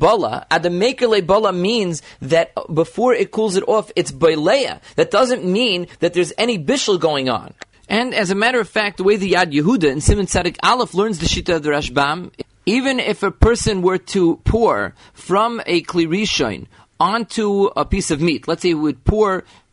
bola means that before it cools it off, it's boileya. That doesn't mean that there's any bishul going on. And as a matter of fact, the way the Yad Yehuda in Siman Tzadik Aleph learns the shita of the Rashbam, even if a person were to pour from a kli rishon onto a piece of meat, let's say he would pour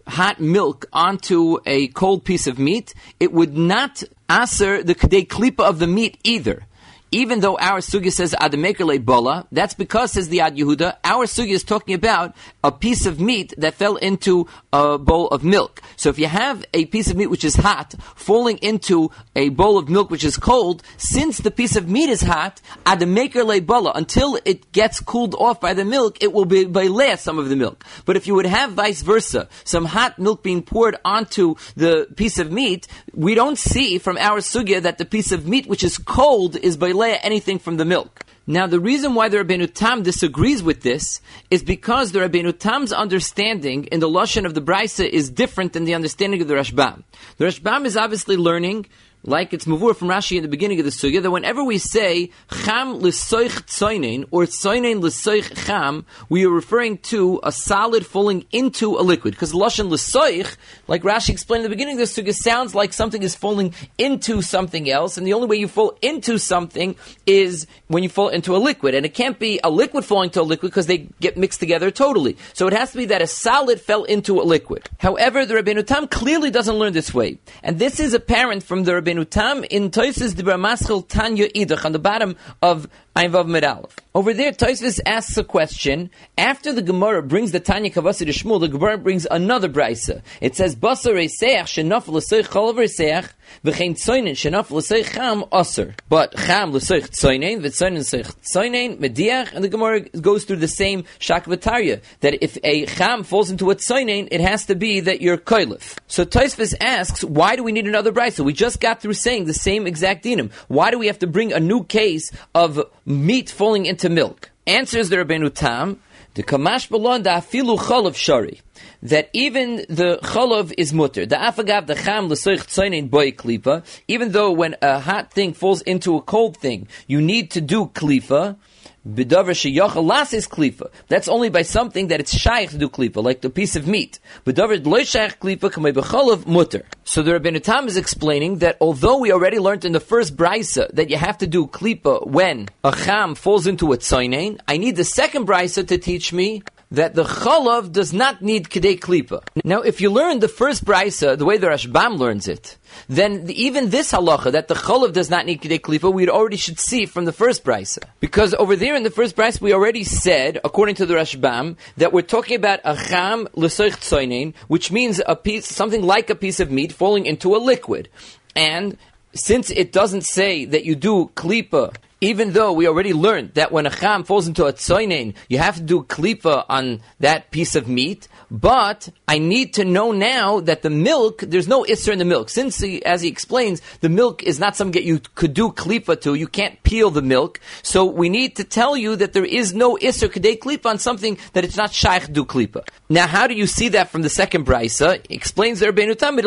hot milk onto a cold piece of meat, it would not aser the kedei klipa of the meat either. Even though our sugya says adameker le'bola, that's because, says the Ad Yehuda, our sugya is talking about a piece of meat that fell into a bowl of milk. So if you have a piece of meat which is hot falling into a bowl of milk which is cold, since the piece of meat is hot, adameker le'bola, until it gets cooled off by the milk, it will be beileh some of the milk. But if you would have vice versa, some hot milk being poured onto the piece of meat, we don't see from our sugya that the piece of meat which is cold is beileh anything from the milk. Now, the reason why the Rabbeinu Tam disagrees with this is because the Rabbeinu Tam's understanding in the Lashon of the Braisa is different than the understanding of the Rashbam. The Rashbam is obviously learning, like it's mavur from Rashi in the beginning of the sugya, that whenever we say cham l'soich tzoinen or tzoinen l'soich cham, we are referring to a solid falling into a liquid. Because lashon l'soich, like Rashi explained in the beginning of the sugya, sounds like something is falling into something else, and the only way you fall into something is when you fall into a liquid. And it can't be a liquid falling to a liquid because they get mixed together totally. So it has to be that a solid fell into a liquid. However, the Rabbeinu Tam clearly doesn't learn this way. And this is apparent from the Rabbeinu Tam in Tosfos Dibra Maschil Tanya Idach on the bottom of Ein Vav Mid Aleph. Over there, Tosfos asks a question. After the Gemara brings the Tanya Kavasi to Shmuel, the Gemara brings another brisa. It says, Basar Reiseach Shenaf L'Soich Cholav Reiseach V'chein Tzoinen Shenaf L'Soich Cham Aser. But Cham L'Soich Tzoinen V'Tzoinen L'Soich Tzoinen Mediach, and the Gemara goes through the same Shakvatarya, that if a Cham falls into a Tzoinen, it has to be that you're Koilif. So Tosfos asks, why do we need another brisa? We just got through saying the same exact dinim. Why do we have to bring a new case of meat falling into milk? Answers the Rabbeinu Tam, the Kamash Balon da Afilu Cholav Shari, that even the Cholav is mutter. The Afagav the Cham L'Soich Tzoinen Boy Klipa, even though when a hot thing falls into a cold thing, you need to do Klipa. B'davar sheyochel lasis klipa. That's only by something that it's shaykh to do klipa, like the piece of meat. B'davar lo shaykh klipa kamei b'cholav mutter. So the Rabbeinu Tam is explaining that although we already learned in the first brisa that you have to do klipa when a cham falls into a tzoinen, I need the second brisa to teach me that the cholav does not need kedei klipa. Now, if you learn the first brisa the way the Rashbam learns it, then even this halacha, that the cholav does not need kedei klipa, we already should see from the first brisa. Because over there in the first brisa, we already said, according to the Rashbam, that we're talking about a cham l'soich tzoinen, which means a piece, something like a piece of meat falling into a liquid. And since it doesn't say that you do klipa, even though we already learned that when a cham falls into a tzoinen, you have to do klipa on that piece of meat, but I need to know now that the milk, there's no isser in the milk. Since, as he explains, the milk is not something that you could do klipa to, you can't peel the milk, so we need to tell you that there is no isser kedei klipa on something that it's not shaykh to do klipa. Now, how do you see that from the second brisa? Explains the Rabbeinu Tam,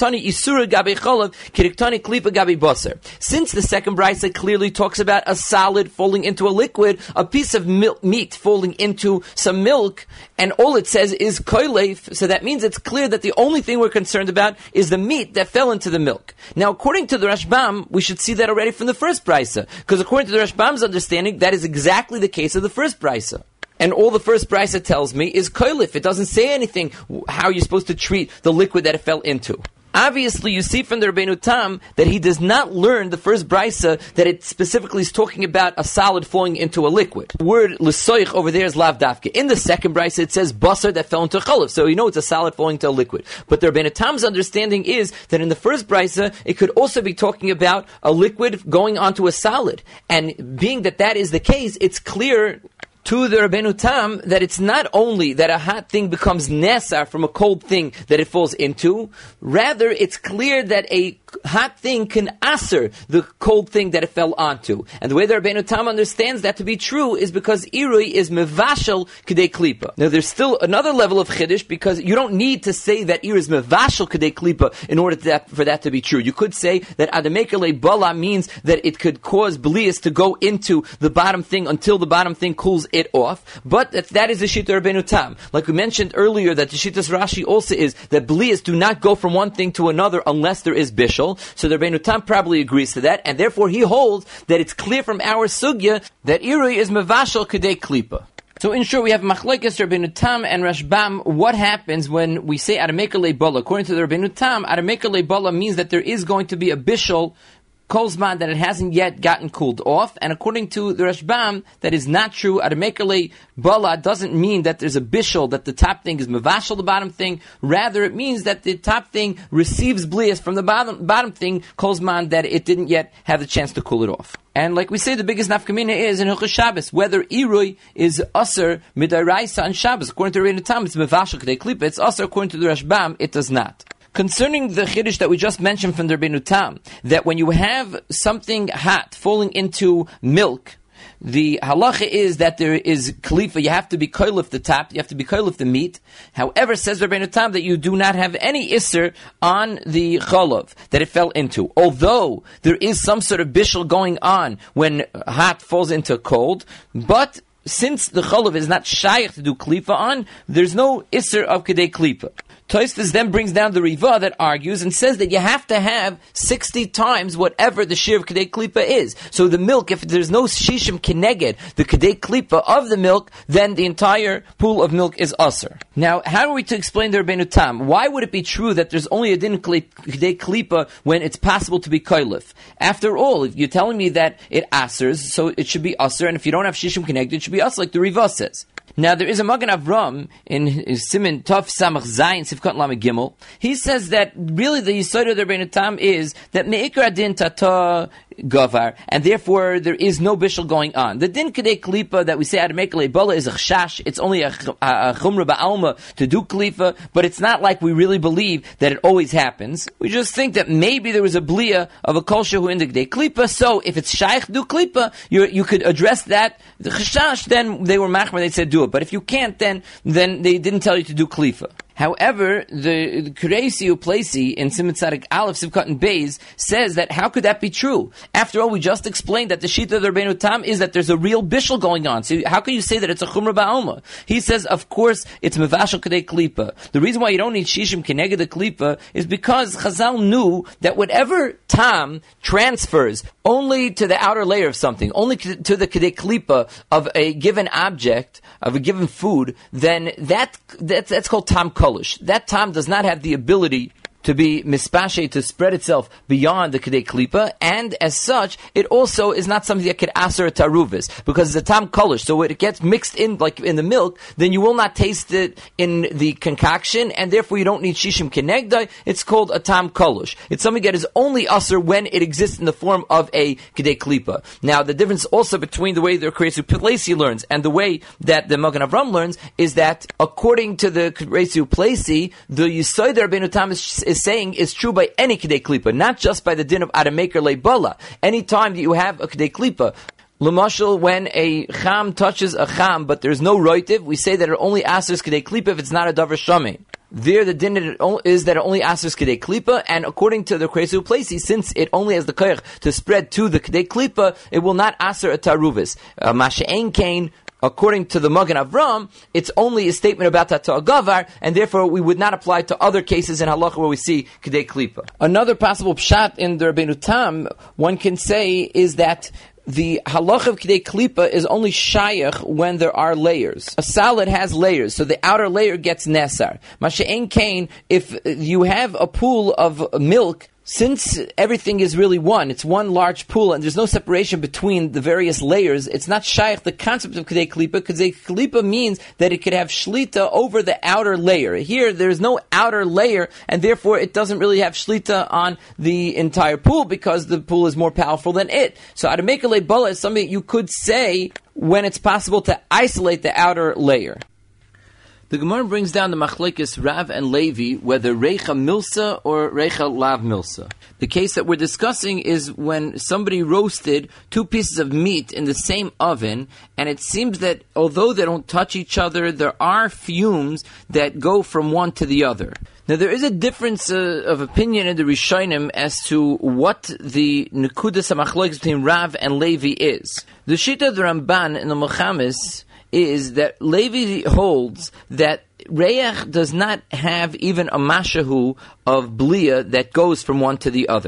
since the second brisa clearly talks about a solid falling into a liquid, a piece of meat falling into some milk, and all it says is koilef, so that means it's clear that the only thing we're concerned about is the meat that fell into the milk. Now, according to the Rashbam, we should see that already from the first brisa, because according to the Rashbam's understanding, that is exactly the case of the first brisa. And all the first brisa tells me is koilef. It doesn't say anything how you're supposed to treat the liquid that it fell into. Obviously, you see from the Rabbeinu Tam that he does not learn the first brisa that it specifically is talking about a solid falling into a liquid. The word l'soich over there is lav dafke. In the second brisa, it says basar that fell into a cholav, so you know it's a solid falling into a liquid. But the Rabbeinu Tam's understanding is that in the first brisa, it could also be talking about a liquid going onto a solid. And being that that is the case, it's clear to the Rabbeinu Tam that it's not only that a hot thing becomes nesar from a cold thing that it falls into, rather it's clear that a hot thing can aser the cold thing that it fell onto. And the way the Rabbeinu Tam understands that to be true is because irui is mevashel kedei klipa. Now there's still another level of chiddush, because you don't need to say that ir is mevashel kedei klipa in order for that to be true. You could say that adameker le'bala means that it could cause blias to go into the bottom thing until the bottom thing cools it off, but that is the Shita Rabbeinu Tam. Like we mentioned earlier, that the Shitas Rashi also is that blias do not go from one thing to another unless there is bishul. So the Rabbeinu Tam probably agrees to that, and therefore he holds that it's clear from our sugya that irui is mevashel kedei klipa. So in short, we have Machlekes Rabbeinu Tam and Rashbam. What happens when we say Arameka Leibala? According to the Rabbeinu Tam, Arameka Leibala means that there is going to be a bishul kolzman, that it hasn't yet gotten cooled off. And according to the Rashbam, that is not true. Arameka Leibala doesn't mean that there's a bishul, that the top thing is mevashal, the bottom thing. Rather, it means that the top thing receives blias from the bottom thing, kolzman, that it didn't yet have the chance to cool it off. And like we say, the biggest nafkamina is in Hilchos Shabbos, whether irui is aser midaraisa on Shabbos. According to Rabbeinu Tam, it's mevashal k'dei klipa. It's aser. According to the Rashbam, it does not. Concerning the chiddush that we just mentioned from the Rabbeinu Tam, that when you have something hot falling into milk, the halacha is that there is kalifa, you have to be koilif the top, you have to be koilif the meat. However, says Rabbeinu Tam that you do not have any isser on the cholav that it fell into. Although there is some sort of bishul going on when hot falls into cold, but since the cholav is not shaykh to do klifa on, there's no isser of kedei klipa. Tosfos then brings down the Riva that argues and says that you have to have 60 times whatever the shir of Kedei Klipa is. So the milk, if there's no shishim keneged, the Kedei Klipa of the milk, then the entire pool of milk is usher. Now, how are we to explain the Rabbeinu Tam? Why would it be true that there's only a din Kedei Klipa when it's possible to be koilif? After all, if you're telling me that it asers, so it should be usher, and if you don't have shishim keneged, it should be usher, like the Riva says. Now, there is a Magen Avram in Siman Tov Samach Zayin Sivkot Lamed Gimel. He says that really the Yisod of the Rabbeinu Tam is that Me'ikar Adin Tata Gavar, and therefore there is no bishul going on. The din kedei klipa that we say Arameka Leibala is a chashash. It's only a chumra ba'alma to do klipa, but it's not like we really believe that it always happens. We just think that maybe there was a blia of a kol shehu in the kedei klipa. So if it's shaykh do klipa, you could address that. The chashash, then they were machmer, they said do it. But if you can't, then they didn't tell you to do klipa. However, the Kureisi Uplesi in Siman Tzadik Aleph Sivkot and Beis says that how could that be true? After all, we just explained that the Shita of the Rabbeinu Tam is that there's a real bishul going on. So how can you say that it's a Chumra Ba'alma? He says, of course, it's Mevashal Kedei Klipa. The reason why you don't need Shishim Keneged the Klipa is because Chazal knew that whatever Tam transfers only to the outer layer of something, only to the Kedei Klipa of a given object, of a given food, then that's called Tam Kolish. That Tam does not have the ability to be mispashe, to spread itself beyond the Kedei Klipa, and as such, it also is not something that could aser taruvis, because it's a tam kolish, so when it gets mixed in, like in the milk, then you will not taste it in the concoction, and therefore you don't need shishim kenegdai. It's called a tam kolish. It's something that is only aser when it exists in the form of a Kedei Klipa. Now, the difference also between the way the Kureisi Uplesi learns and the way that the Magen Avram learns is that, according to the Kureisi Uplesi, the Yisod Rabbeinu Tam is saying is true by any Kedei Klipa, not just by the din of Arameka Leibala. Any time that you have a Kedei Klipa, L'mashal, when a cham touches a cham, but there's no roitiv, we say that it only asers Kedei Klipa if it's not a davar shamei. There, the din is that it only asers Kedei Klipa, and according to the Kureisi Uplesi, since it only has the koyach to spread to the Kedei Klipa, it will not aser a taruvis. Masha'en kain, according to the Magen Avram, it's only a statement about Tata Gavar, and therefore we would not apply to other cases in halacha where we see Kedei Klipa. Another possible pshat in the Rabbeinu Tam, one can say, is that the halacha of Kedei Klipa is only shayach when there are layers. A salad has layers, so the outer layer gets nesar. Masha'en kain, if you have a pool of milk, since everything is really one, it's one large pool, and there's no separation between the various layers, it's not shaykh the concept of Kedei Klipa. Kedei Klipa means that it could have shlita over the outer layer. Here, there's no outer layer, and therefore it doesn't really have shlita on the entire pool, because the pool is more powerful than it. So Arameka Leibala is something you could say when it's possible to isolate the outer layer. The Gemara brings down the machlekes Rav and Levi, whether reicha milsa or reicha lav milsa. The case that we're discussing is when somebody roasted two pieces of meat in the same oven, and it seems that although they don't touch each other, there are fumes that go from one to the other. Now, there is a difference of opinion in the Rishonim as to what the nekudas hamachlokes between Rav and Levi is. The Shita of the Ramban in the Mechamis is that Levi holds that Reach does not have even a mashahu of blia that goes from one to the other.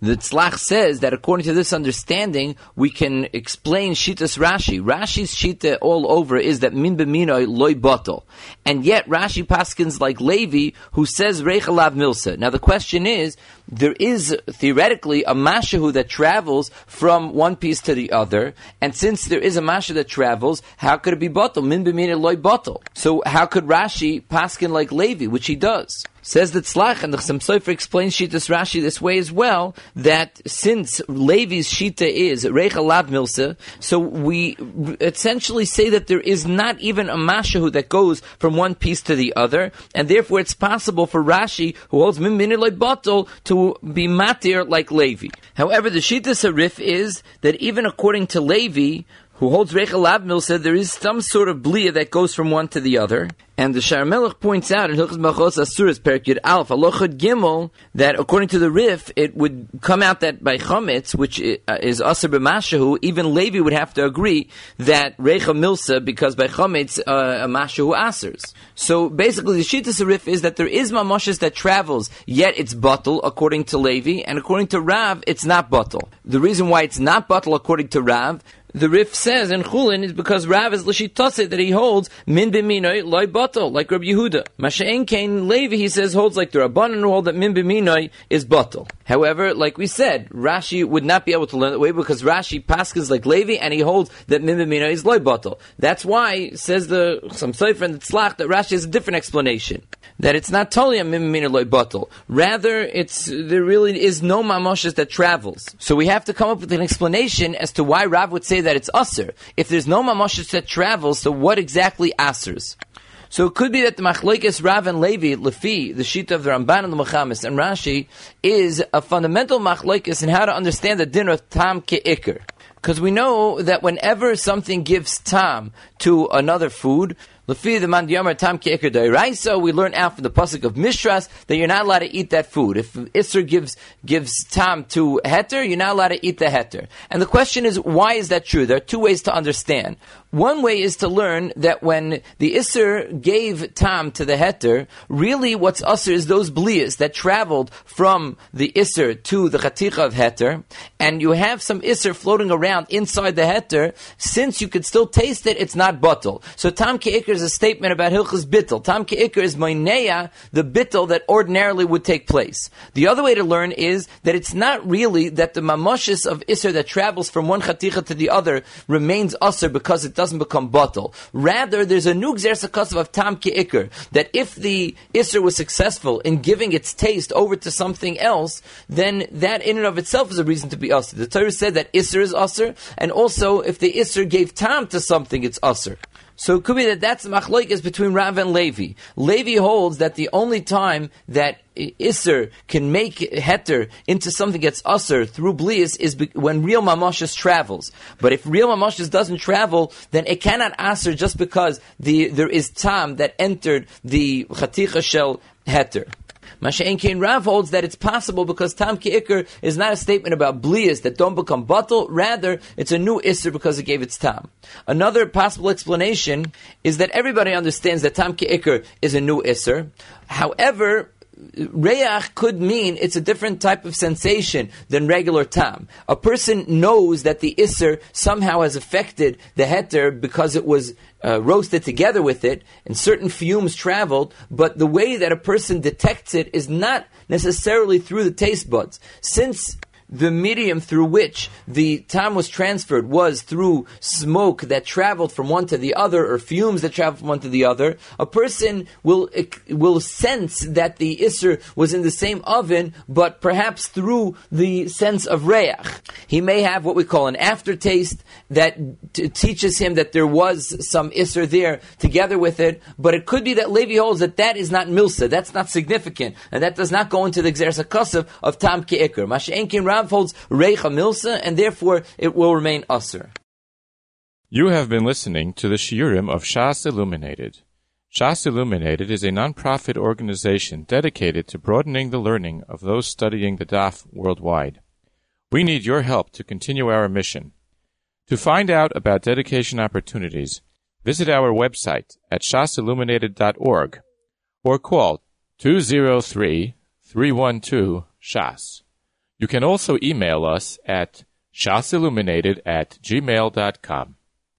The Tzlach says that according to this understanding, we can explain Shitas Rashi. Rashi's Shita all over is that min b'minoi loy botol. And yet Rashi paskins like Levi, who says Reichalav Milsa. Now the question is, there is theoretically a mashahu that travels from one piece to the other, and since there is a masha that travels, how could it be botol? Min b'minoi loy botol. So how could Rashi paskin like Levi, which he does? Says the Tzlach, and the Chassam Sofer explains Shitas Rashi this way as well, that since Levi's Shita is Reicha Lav Milsa, so we essentially say that there is not even a mashahu that goes from one piece to the other, and therefore it's possible for Rashi, who holds Min Miniloi Batel, to be matir like Levi. However, the Shitas Harif is that even according to Levi, who holds Reicha Lav Milsa, there is some sort of blia that goes from one to the other. And the Shar Melech points out in Hilchos Malchos Asuras Perek Yud Aleph Halacha Gimel that according to the Rif, it would come out that by Chametz, which is Aser b'Mashahu, even Levi would have to agree that Reicha Milsa, because by Chametz a Mashahu Asers. So basically, the Shitas Rif is that there is Mamoshes that travels, yet it's Batel according to Levi, and according to Rav, it's not Batel. The reason why it's not Batel according to Rav, the Rif says in Chulin is because Rav is l'shitase that he holds min b'minoi loy batel, like Rabbi Yehuda. Masha'en Kain Levi, he says, holds like the Rabbanan who hold that min b'minoi is batel. However, like we said, Rashi would not be able to learn that way because Rashi paskins like Levi and he holds that min b'minoi is loy batel. That's why, says the Chassam Sofer and the Tzlach, that Rashi has a different explanation. That it's not totally a min b'minoi loy batel. Rather, there really is no mamoshes that travels. So we have to come up with an explanation as to why Rav would say that it's aser. If there's no mamoshes that travels, so what exactly asers? So it could be that the machlokes Rav and Levi, Lefi, the Shita of the Ramban and the Mechamis and Rashi, is a fundamental machlokes in how to understand the din of tam ke'ikr. Because we know that whenever something gives tam to another food, Lefi the man diyamar tam ke'ikr d'oraisa, we learn out from the pasuk of Mishras that you're not allowed to eat that food. If Isser gives tam to heter, you're not allowed to eat the heter. And the question is, why is that true? There are two ways to understand. One way is to learn that when the Isser gave tam to the heter, really what's Isser is those blias that traveled from the Isser to the chaticha of heter, and you have some Isser floating around inside the heter, since you could still taste it, it's not batel. So tam ke'ikr is a statement about Hilchas Bittel. Tam ke'ikr is moineya, the bittel that ordinarily would take place. The other way to learn is that it's not really that the mamoshes of Isser that travels from one chaticha to the other remains Isser because it doesn't become batel. Rather, there's a new Gzer Sakasav of tam ke'ikr, that if the Isser was successful in giving its taste over to something else, then that in and of itself is a reason to be Isser. The Torah said that Isser is Isser, and also if the Isser gave tam to something, it's Isser. So it could be that that's the machlokes between Rav and Levi. Levi holds that the only time that Isser can make heter into something that's Isser through blias is when real mamoshes travels. But if real mamoshes doesn't travel, then it cannot Isser just because there is tam that entered the chaticha shel heter. Masha'en Kain Rav holds that it's possible because tam ke'ikr is not a statement about blias that don't become batel, rather it's a new isser because it gave its tam. Another possible explanation is that everybody understands that tam ke'ikr is a new isser. However, Reach could mean it's a different type of sensation than regular tam. A person knows that the Isser somehow has affected the heter because it was roasted together with it, and certain fumes traveled, but the way that a person detects it is not necessarily through the taste buds. Since the medium through which the tam was transferred was through smoke that traveled from one to the other, or fumes that traveled from one to the other, a person will sense that the Isser was in the same oven, but perhaps through the sense of reach. He may have what we call an aftertaste that teaches him that there was some Isser there together with it, but it could be that Levi holds that is not milsa, that's not significant, and that does not go into the Gzer Sakasav of tam ke'ikr. Masha'en Kain Rav holds Reicha Milsa, and therefore it will remain Aser. You have been listening to the Shiurim of Shas Illuminated. Shas Illuminated is a non-profit organization dedicated to broadening the learning of those studying the Daf worldwide. We need your help to continue our mission. To find out about dedication opportunities, visit our website at shasilluminated.org or call 203-312-SHAS. You can also email us at shasilluminated@gmail.com.